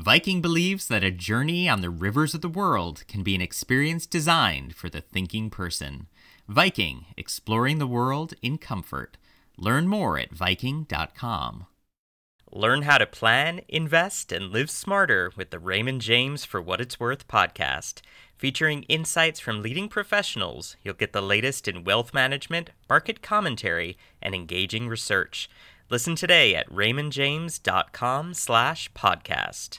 Viking believes that a journey on the rivers of the world can be an experience designed for the thinking person. Viking, exploring the world in comfort. Learn more at Viking.com. Learn how to plan, invest, and live smarter with the Raymond James For What It's Worth podcast. Featuring insights from leading professionals, you'll get the latest in wealth management, market commentary, and engaging research. Listen today at raymondjames.com/podcast.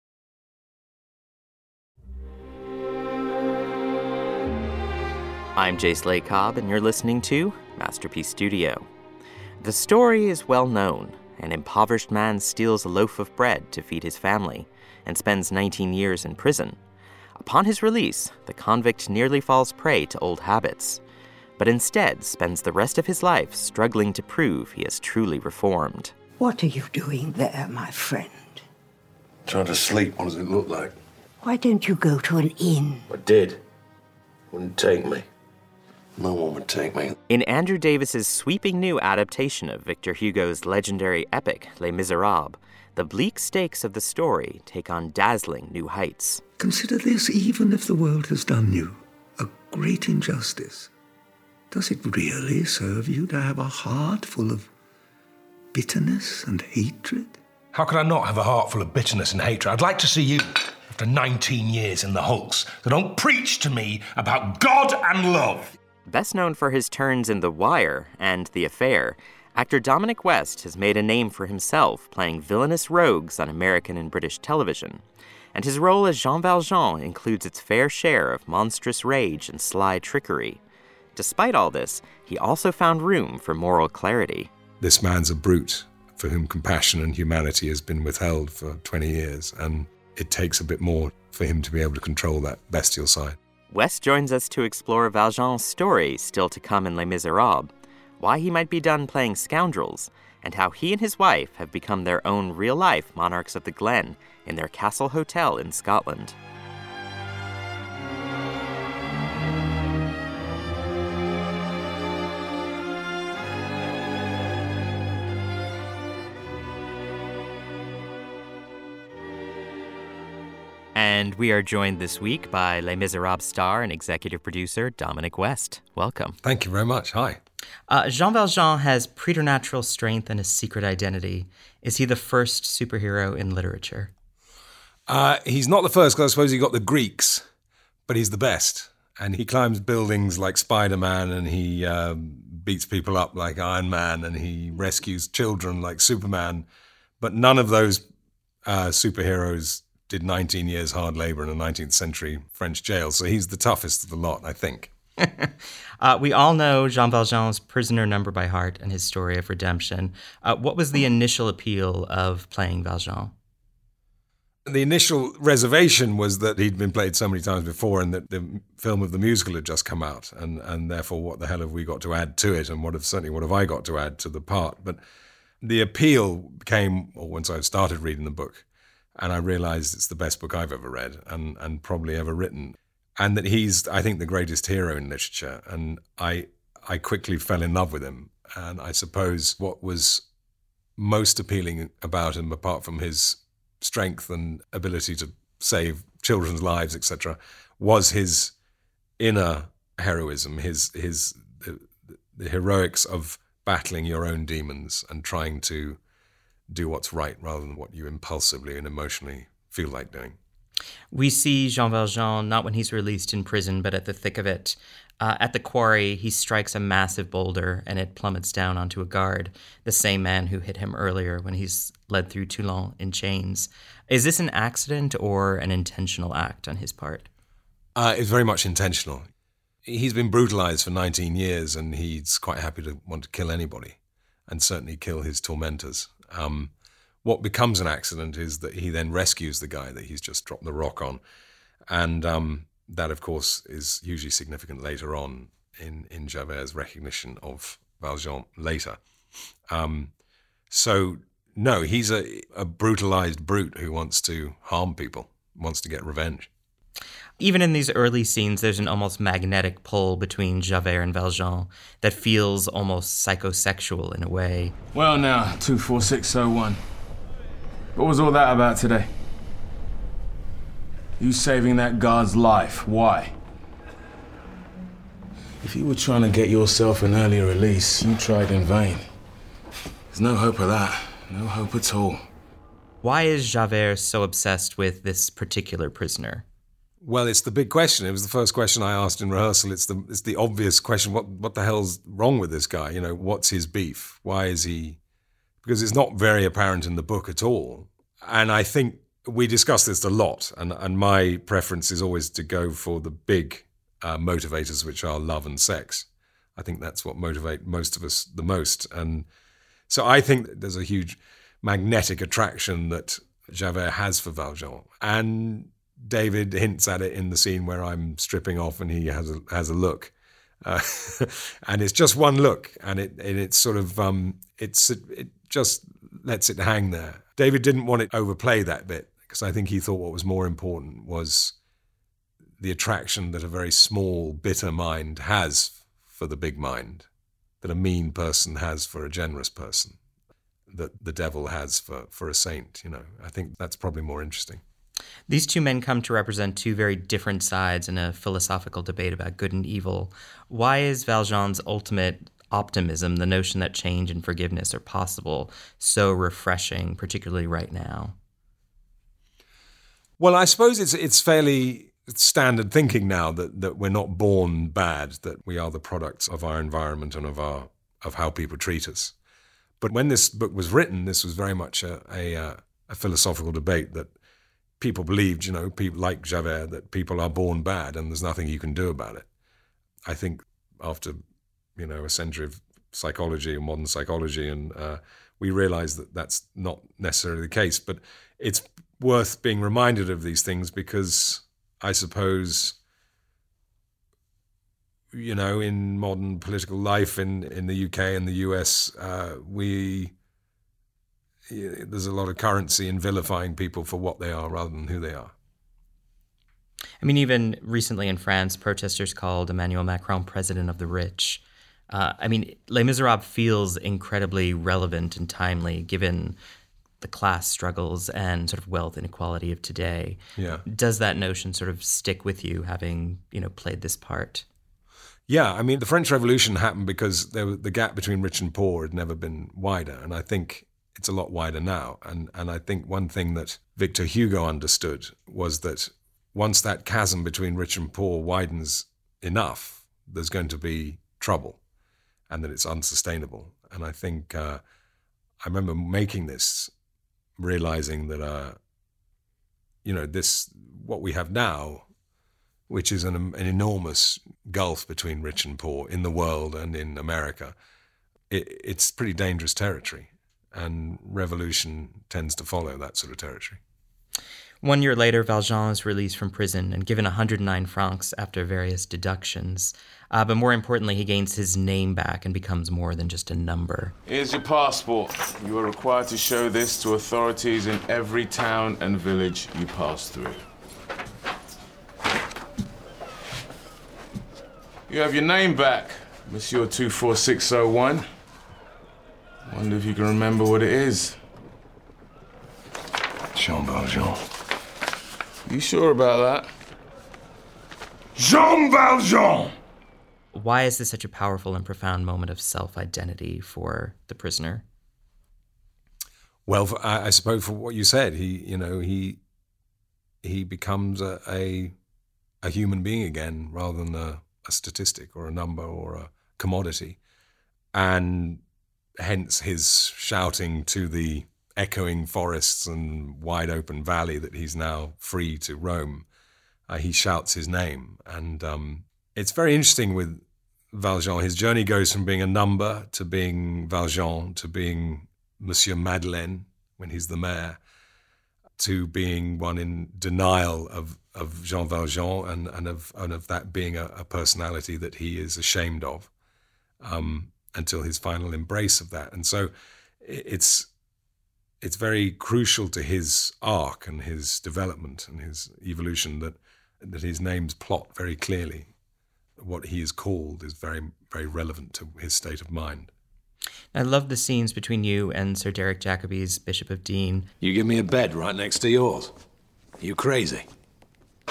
I'm Jace Lacob, and you're listening to Masterpiece Studio. The story is well known. An impoverished man steals a loaf of bread to feed his family and spends 19 years in prison. Upon his release, the convict nearly falls prey to old habits, but instead spends the rest of his life struggling to prove he has truly reformed. What are you doing there, my friend? Trying to sleep. What does it look like? Why don't you go to an inn? I did. Wouldn't take me. No one would take me. In Andrew Davis's sweeping new adaptation of Victor Hugo's legendary epic, Les Miserables, the bleak stakes of the story take on dazzling new heights. Consider this, even if the world has done you a great injustice. Does it really serve you to have a heart full of bitterness and hatred? How could I not have a heart full of bitterness and hatred? I'd like to see you, after 19 years in the hulks, that don't preach to me about God and love. Best known for his turns in The Wire and The Affair, actor Dominic West has made a name for himself playing villainous rogues on American and British television. And his role as Jean Valjean includes its fair share of monstrous rage and sly trickery. Despite all this, he also found room for moral clarity. This man's a brute for whom compassion and humanity has been withheld for 20 years, and it takes a bit more for him to be able to control that bestial side. West joins us to explore Valjean's story still to come in Les Miserables, why he might be done playing scoundrels, and how he and his wife have become their own real-life monarchs of the Glen in their castle hotel in Scotland. And we are joined this week by Les Miserables star and executive producer Dominic West. Welcome. Thank you very much. Hi. Jean Valjean has preternatural strength and a secret identity. Is he the first superhero in literature? He's not the first, because I suppose he got the Greeks, but he's the best. And he climbs buildings like Spider-Man, and he beats people up like Iron Man, and he rescues children like Superman. But none of those superheroes did 19 years hard labor in a 19th century French jail. So he's the toughest of the lot, I think. We all know Jean Valjean's Prisoner Number by heart and his story of redemption. What was the initial appeal of playing Valjean? The initial reservation was that he'd been played so many times before, and that the film of the musical had just come out, and therefore what the hell have we got to add to it, and what have I got to add to the part? But the appeal came once I started reading the book, and I realized it's the best book I've ever read and probably ever written. And that he's, I think, the greatest hero in literature. And I quickly fell in love with him. And I suppose what was most appealing about him, apart from his strength and ability to save children's lives, etc., was his inner heroism, the heroics of battling your own demons and trying to do what's right rather than what you impulsively and emotionally feel like doing. We see Jean Valjean not when he's released in prison, but at the thick of it. At the quarry, he strikes a massive boulder and it plummets down onto a guard, the same man who hit him earlier when he's led through Toulon in chains. Is this an accident or an intentional act on his part? It's very much intentional. He's been brutalized for 19 years and he's quite happy to want to kill anybody and certainly kill his tormentors. What becomes an accident is that he then rescues the guy that he's just dropped the rock on. And that, of course, is hugely significant later on in Javert's recognition of Valjean later. So, no, he's a brutalized brute who wants to harm people, wants to get revenge. Even in these early scenes, there's an almost magnetic pull between Javert and Valjean that feels almost psychosexual in a way. Well now, 24601. What was all that about today? You saving that guard's life. Why? If you were trying to get yourself an early release, you tried in vain. There's no hope of that. No hope at all. Why is Javert so obsessed with this particular prisoner? Well, it's the big question. It was the first question I asked in rehearsal. It's the obvious question. What the hell's wrong with this guy? You know, what's his beef? Why is he... Because it's not very apparent in the book at all. And I think we discuss this a lot. And my preference is always to go for the big motivators, which are love and sex. I think that's what motivate most of us the most. And so I think that there's a huge magnetic attraction that Javert has for Valjean. And David hints at it in the scene where I'm stripping off and he has a look, and it's just one look, and it's sort of it just lets it hang there. David didn't want it to overplay that bit because I think he thought what was more important was the attraction that a very small, bitter mind has for the big mind, that a mean person has for a generous person, that the devil has for a saint. You know, I think that's probably more interesting. These two men come to represent two very different sides in a philosophical debate about good and evil. Why is Valjean's ultimate optimism, the notion that change and forgiveness are possible, so refreshing, particularly right now? Well, I suppose it's fairly standard thinking now that we're not born bad, that we are the products of our environment and of how people treat us. But when this book was written, this was very much a philosophical debate that people believed, you know, people like Javert, that people are born bad and there's nothing you can do about it. I think after, you know, a century of psychology and modern psychology, and we realize that that's not necessarily the case. But it's worth being reminded of these things because I suppose, you know, in modern political life in the UK and the US, there's a lot of currency in vilifying people for what they are rather than who they are. I mean, even recently in France, protesters called Emmanuel Macron president of the rich. I mean, Les Miserables feels incredibly relevant and timely given the class struggles and sort of wealth inequality of today. Yeah. Does that notion sort of stick with you, having, you know, played this part? Yeah, I mean, the French Revolution happened because the gap between rich and poor had never been wider, and I think it's a lot wider now. And I think one thing that Victor Hugo understood was that once that chasm between rich and poor widens enough, there's going to be trouble and that it's unsustainable. And I think I remember making this, realizing that, you know, what we have now, which is an enormous gulf between rich and poor in the world and in America, it's pretty dangerous territory. And revolution tends to follow that sort of territory. 1 year later, Valjean is released from prison and given 109 francs after various deductions. But more importantly, he gains his name back and becomes more than just a number. Here's your passport. You are required to show this to authorities in every town and village you pass through. You have your name back, Monsieur 24601. Wonder if you can remember what it is. Jean Valjean. You sure about that? Jean Valjean! Why is this such a powerful and profound moment of self-identity for the prisoner? Well, I suppose for what you said, he becomes a human being again rather than a statistic or a number or a commodity. And hence his shouting to the echoing forests and wide open valley that he's now free to roam. He shouts his name. And it's very interesting with Valjean. His journey goes from being a number to being Valjean, to being Monsieur Madeleine when he's the mayor, to being one in denial of Jean Valjean and of that being a personality that he is ashamed of, until his final embrace of that. And so it's very crucial to his arc and his development and his evolution that his names plot very clearly. What he is called is very, very relevant to his state of mind. I love the scenes between you and Sir Derek Jacobi's Bishop of Dean. You give me a bed right next to yours. You crazy?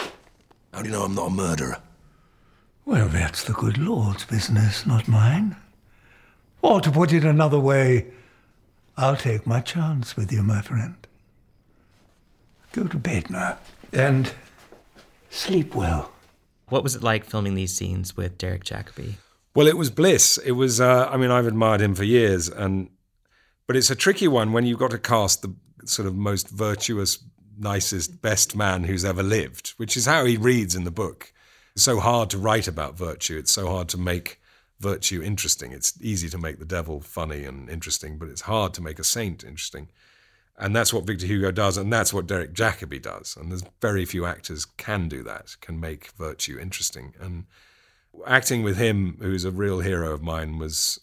How do you know I'm not a murderer? Well, that's the good Lord's business, not mine. Or to put it another way, I'll take my chance with you, my friend. Go to bed now, and sleep well. What was it like filming these scenes with Derek Jacobi? Well, it was bliss. It was, I've admired him for years, but it's a tricky one when you've got to cast the sort of most virtuous, nicest, best man who's ever lived, which is how he reads in the book. It's so hard to write about virtue. It's so hard to make virtue interesting. It's easy to make the devil funny and interesting, but it's hard to make a saint interesting. And that's what Victor Hugo does, and that's what Derek Jacobi does. And there's very few actors can do that, can make virtue interesting. And acting with him, who's a real hero of mine, was,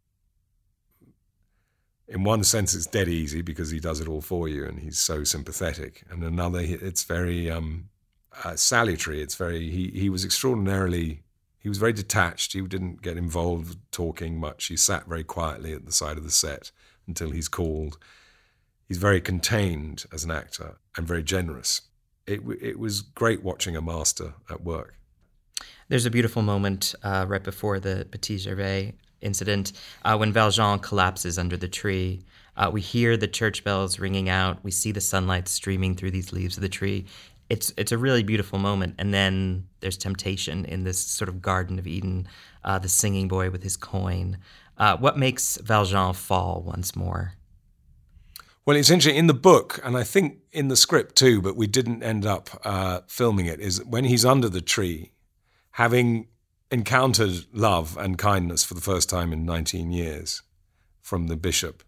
in one sense, it's dead easy because he does it all for you and he's so sympathetic. And another, it's very salutary. It's very, he was extraordinarily, he was very detached. He didn't get involved talking much. He sat very quietly at the side of the set until he's called. He's very contained as an actor and very generous. It was great watching a master at work. There's a beautiful moment right before the Petit Gervais incident when Valjean collapses under the tree. We hear the church bells ringing out. We see the sunlight streaming through these leaves of the tree. It's a really beautiful moment. And then there's temptation in this sort of Garden of Eden, the singing boy with his coin. What makes Valjean fall once more? Well, it's interesting in the book, and I think in the script too, but we didn't end up filming it, is when he's under the tree, having encountered love and kindness for the first time in 19 years from the bishop,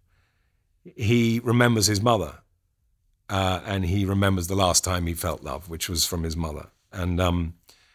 he remembers his mother, and he remembers the last time he felt love, which was from his mother. And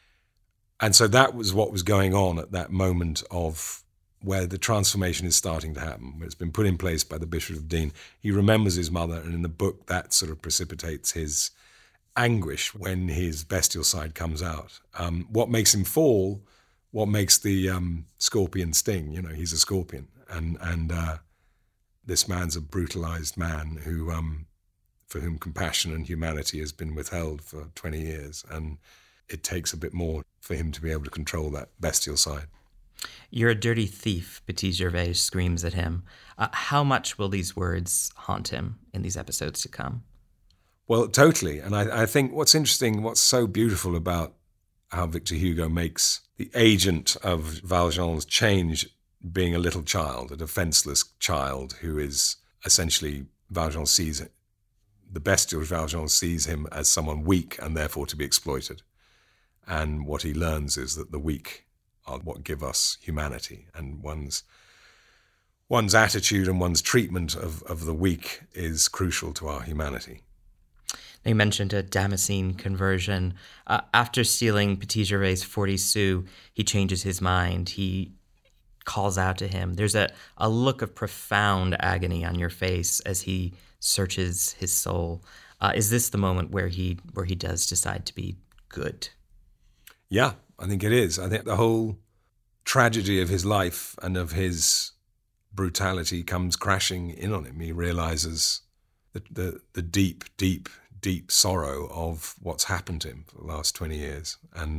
so that was what was going on at that moment of where the transformation is starting to happen, where it's been put in place by the Bishop of Digne. He remembers his mother, and in the book that sort of precipitates his anguish when his bestial side comes out. What makes him fall, what makes the scorpion sting, he's a scorpion. And this man's a brutalized man who, for whom compassion and humanity has been withheld for 20 years. And it takes a bit more for him to be able to control that bestial side. You're a dirty thief, Petit Gervais screams at him. How much will these words haunt him in these episodes to come? Well, totally. And I think what's interesting, what's so beautiful about how Victor Hugo makes the agent of Valjean's change being a little child, a defenseless child who is essentially, Valjean sees it. The bestial Valjean sees him as someone weak and therefore to be exploited. And what he learns is that the weak are what give us humanity, and one's attitude and one's treatment of the weak is crucial to our humanity. You mentioned a Damascene conversion. After stealing Petit Gervais' 40 sous, he changes his mind. He calls out to him. There's a look of profound agony on your face as he searches his soul. Is this the moment where he does decide to be good? Yeah, I think it is. I think the whole tragedy of his life and of his brutality comes crashing in on him. He realizes the deep, deep, deep sorrow of what's happened to him for the last 20 years. And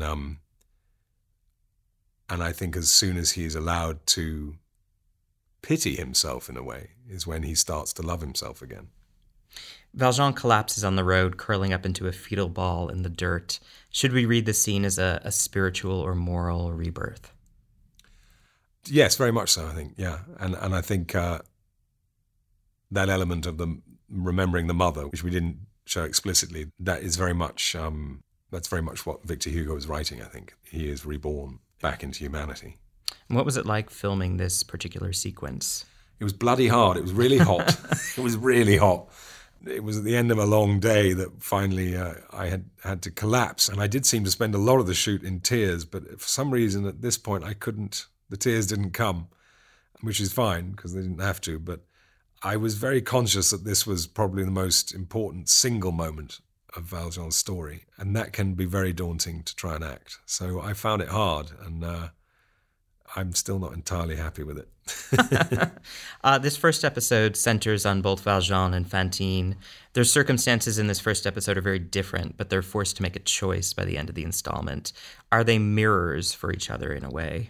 I think as soon as he's allowed to pity himself in a way is when he starts to love himself again. Valjean collapses on the road, curling up into a fetal ball in the dirt. Should we read the scene as a spiritual or moral rebirth? Yes, very much so, I think, yeah. And I think that element of the remembering the mother, which we didn't show explicitly, that is very much, that's very much what Victor Hugo was writing, I think. He is reborn back into humanity. And what was it like filming this particular sequence? It was bloody hard. It was really hot. It was really hot. It was at the end of a long day that finally I had to collapse. And I did seem to spend a lot of the shoot in tears, but for some reason at this point the tears didn't come, which is fine because they didn't have to. But I was very conscious that this was probably the most important single moment of Valjean's story. And that can be very daunting to try and act. So I found it hard. And I'm still not entirely happy with it. This first episode centers on both Valjean and Fantine. Their circumstances in this first episode are very different, but they're forced to make a choice by the end of the installment. Are they mirrors for each other in a way?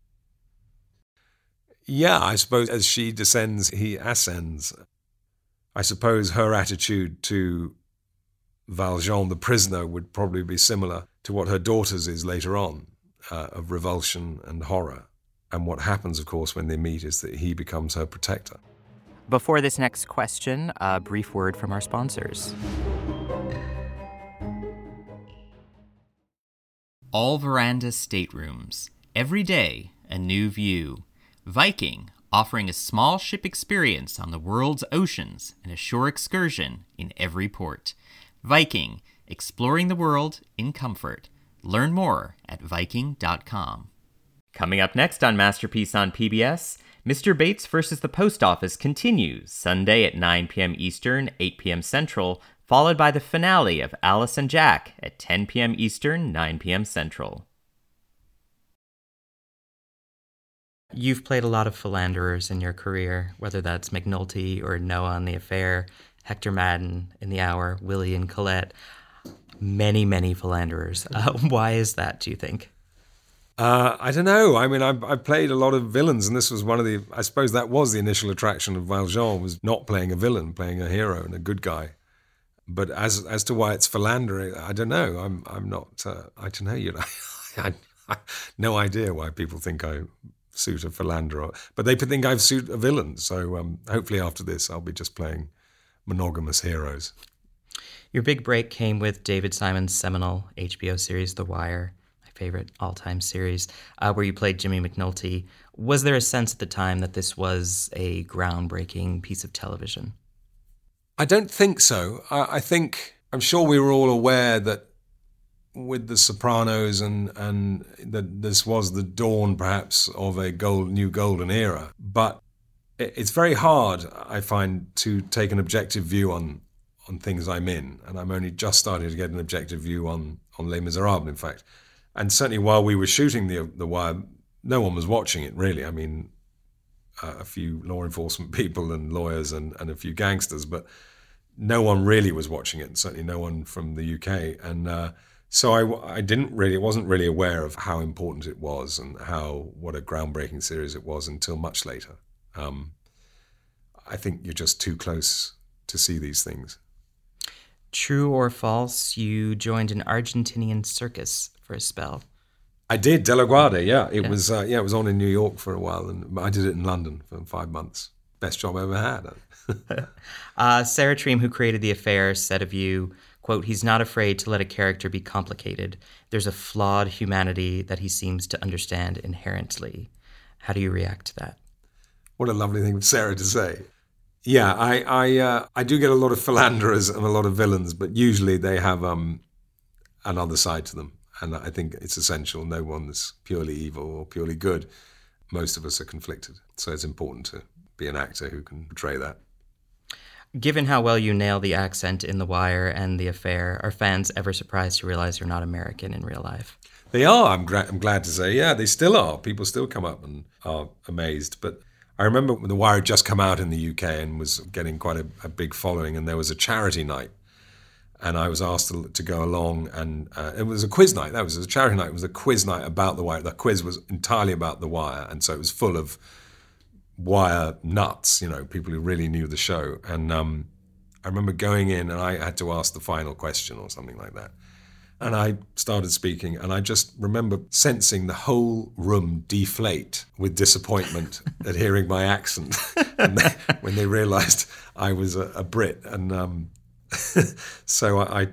Yeah, I suppose as she descends, he ascends. I suppose her attitude to Valjean, the prisoner, would probably be similar to what her daughter's is later on, of revulsion and horror. And what happens, of course, when they meet is that he becomes her protector. Before this next question, a brief word from our sponsors. All Veranda Staterooms. Every day, a new view. Viking, offering a small ship experience on the world's oceans and a shore excursion in every port. Viking, exploring the world in comfort. Learn more at Viking.com. Coming up next on Masterpiece on PBS, Mr. Bates vs. the Post Office continues Sunday at 9 p.m. Eastern, 8 p.m. Central, followed by the finale of Alice and Jack at 10 p.m. Eastern, 9 p.m. Central. You've played a lot of philanderers in your career, whether that's McNulty or Noah on The Affair, Hector Madden in The Hour, Willie and Colette. Many, many philanderers. Why is that, do you think? I don't know. I mean, I played a lot of villains, and this was one of the, I suppose that was the initial attraction of Valjean, was not playing a villain, playing a hero and a good guy. But as to why it's philandering, I don't know. I'm not, I don't know, you know. I no idea why people think I suit a philanderer, but they think I suit a villain. So hopefully after this, I'll be just playing monogamous heroes. Your big break came with David Simon's seminal HBO series, The Wire, my favorite all-time series, where you played Jimmy McNulty. Was there a sense at the time that this was a groundbreaking piece of television? I don't think so. I'm sure we were all aware that with The Sopranos and that this was the dawn, perhaps, of a new golden era. But it's very hard, I find, to take an objective view on things I'm in, and I'm only just starting to get an objective view on Les Miserables, in fact. And certainly while we were shooting The Wire, no one was watching it, really. I mean, a few law enforcement people and lawyers and a few gangsters, but no one really was watching it, and certainly no one from the UK. And so I wasn't really aware of how important it was and what a groundbreaking series it was until much later. I think you're just too close to see these things. True or false, you joined an Argentinian circus for a spell. I did, De La Guardia, yeah. It was on in New York for a while, and I did it in London for 5 months. Best job I ever had. Sarah Treem, who created The Affair, said of you, quote, "He's not afraid to let a character be complicated. There's a flawed humanity that he seems to understand inherently." How do you react to that? What a lovely thing for Sarah to say. Yeah, I do get a lot of philanderers and a lot of villains, but usually they have another side to them. And I think it's essential. No one's purely evil or purely good. Most of us are conflicted. So it's important to be an actor who can portray that. Given how well you nail the accent in The Wire and The Affair, are fans ever surprised to realize you're not American in real life? They are, I'm glad to say. Yeah, they still are. People still come up and are amazed. But I remember when The Wire had just come out in the UK and was getting quite a big following, and there was a charity night. And I was asked to go along, and it was a quiz night. It was a charity night. It was a quiz night about The Wire. The quiz was entirely about The Wire, and so it was full of Wire nuts, people who really knew the show. And I remember going in, and I had to ask the final question or something like that. And I started speaking, and I just remember sensing the whole room deflate with disappointment at hearing my accent when they realized I was a Brit. And so I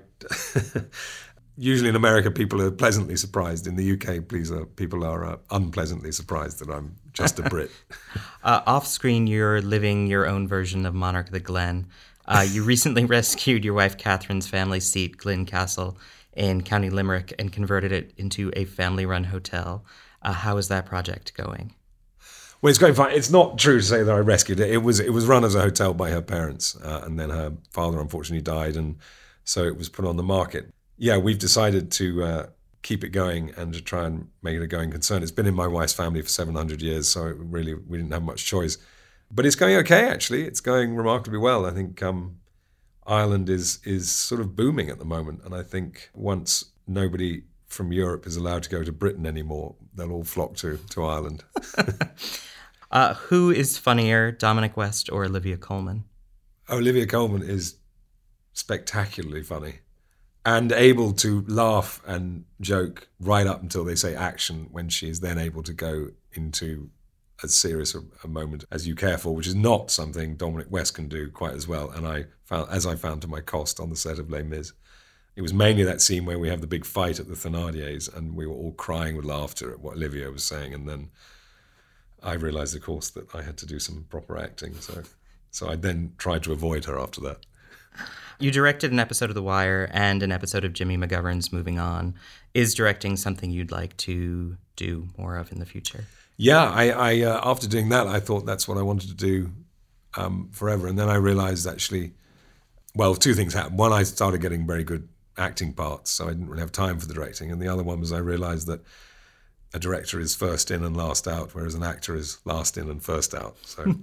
usually in America, people are pleasantly surprised. In the UK, people are unpleasantly surprised that I'm just a Brit. Off-screen, you're living your own version of Monarch of the Glen. You recently rescued your wife Catherine's family seat, Glyn Castle, in County Limerick, and converted it into a family-run hotel. How is that project going? Well, it's going fine. It's not true to say that I rescued it. It was run as a hotel by her parents, and then her father unfortunately died, and so it was put on the market. Yeah, we've decided to keep it going and to try and make it a going concern. It's been in my wife's family for 700 years, so we didn't have much choice. But it's going okay, actually. It's going remarkably well. I think Ireland is sort of booming at the moment, and I think once nobody from Europe is allowed to go to Britain anymore, they'll all flock to Ireland. Who is funnier, Dominic West or Olivia Colman? Olivia Colman is spectacularly funny and able to laugh and joke right up until they say action, when she is then able to go into as serious a moment as You Care For, which is not something Dominic West can do quite as well. And I found to my cost on the set of Les Mis. It was mainly that scene where we have the big fight at the Thénardiers and we were all crying with laughter at what Olivia was saying. And then I realised, of course, that I had to do some proper acting. So I then tried to avoid her after that. You directed an episode of The Wire and an episode of Jimmy McGovern's Moving On. Is directing something you'd like to do more of in the future? Yeah, I after doing that, I thought that's what I wanted to do forever. And then I realised, actually, well, two things happened. One, I started getting very good acting parts, so I didn't really have time for the directing. And the other one was I realised that a director is first in and last out, whereas an actor is last in and first out. So,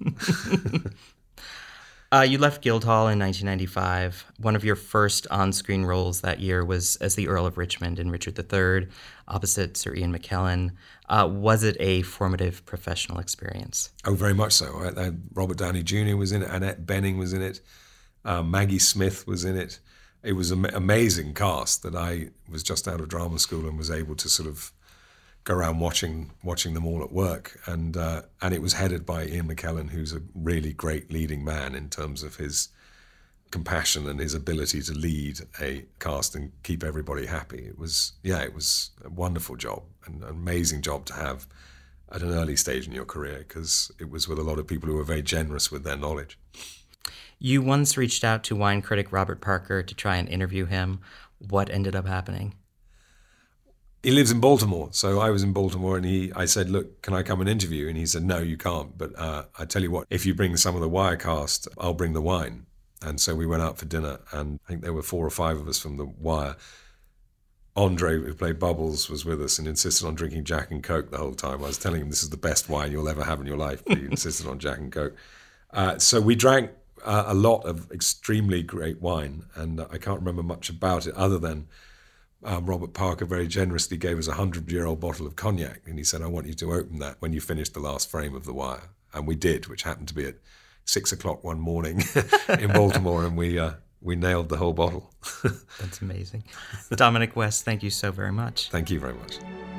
you left Guildhall in 1995. One of your first on-screen roles that year was as the Earl of Richmond in Richard III, opposite Sir Ian McKellen. Was it a formative professional experience? Oh, very much so. Robert Downey Jr. was in it. Annette Bening was in it. Maggie Smith was in it. It was an amazing cast that I was just out of drama school and was able to sort of go around watching them all at work. And it was headed by Ian McKellen, who's a really great leading man in terms of his compassion and his ability to lead a cast and keep everybody happy. It was a wonderful job, and an amazing job to have at an early stage in your career, because it was with a lot of people who were very generous with their knowledge. You once reached out to wine critic Robert Parker to try and interview him. What ended up happening? He lives in Baltimore, so I was in Baltimore, and I said, look, can I come and interview? And he said, no, you can't, but I tell you what, if you bring some of the Wire cast, I'll bring the wine. And so we went out for dinner, and I think there were 4 or 5 of us from the Wire. Andre, who played Bubbles, was with us and insisted on drinking Jack and Coke the whole time. I was telling him this is the best wine you'll ever have in your life, but he insisted on Jack and Coke. So we drank a lot of extremely great wine, and I can't remember much about it other than Robert Parker very generously gave us a 100-year-old bottle of cognac, and he said, I want you to open that when you finish the last frame of The Wire. And we did, which happened to be at 6 o'clock one morning in Baltimore, and we nailed the whole bottle. That's amazing. Dominic West, thank you so very much. Thank you very much.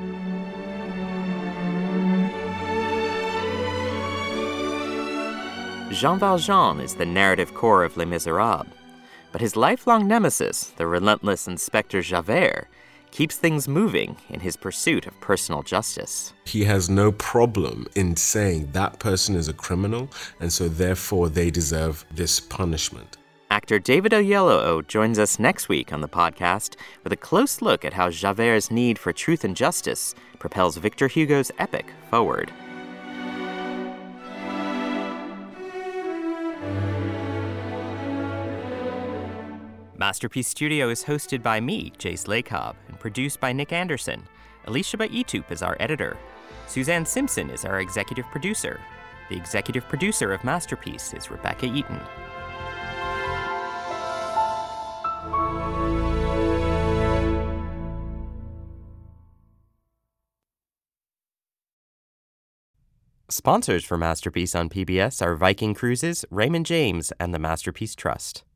Jean Valjean is the narrative core of Les Miserables, but his lifelong nemesis, the relentless Inspector Javert, keeps things moving in his pursuit of personal justice. He has no problem in saying that person is a criminal, and so therefore they deserve this punishment. Actor David Oyelowo joins us next week on the podcast with a close look at how Javert's need for truth and justice propels Victor Hugo's epic forward. Masterpiece Studio is hosted by me, Jace Lacob, and produced by Nick Anderson. Alicia Baitup is our editor. Suzanne Simpson is our executive producer. The executive producer of Masterpiece is Rebecca Eaton. Sponsors for Masterpiece on PBS are Viking Cruises, Raymond James, and the Masterpiece Trust.